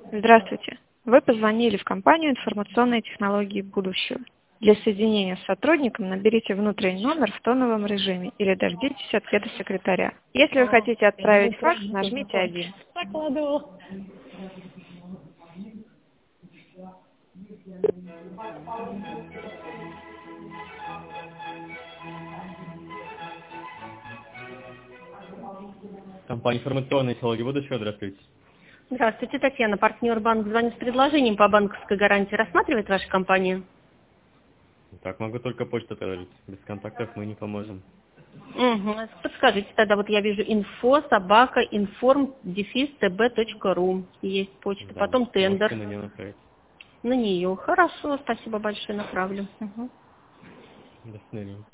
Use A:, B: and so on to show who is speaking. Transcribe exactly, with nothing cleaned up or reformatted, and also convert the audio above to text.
A: Здравствуйте. Вы позвонили в компанию «Информационные технологии будущего». Для соединения с сотрудником наберите внутренний номер в тоновом режиме или дождитесь ответа секретаря. Если вы хотите отправить факс, нажмите один.
B: Закладывал.
C: Компания «Информационные технологии будущего». Здравствуйте.
B: Здравствуйте, Татьяна, партнер банк. Звоню с предложением по банковской гарантии. Рассматривает ваша компания?
C: Так, могу только почту отправить. Без контактов мы не поможем.
B: Угу. Подскажите тогда, вот я вижу инфо, собака, информ, дефис, тб точка ру. Есть почта,
C: Да,
B: потом тендер.
C: можете на нее направить.
B: На нее. Хорошо, спасибо большое, направлю. Угу.
C: До свидания.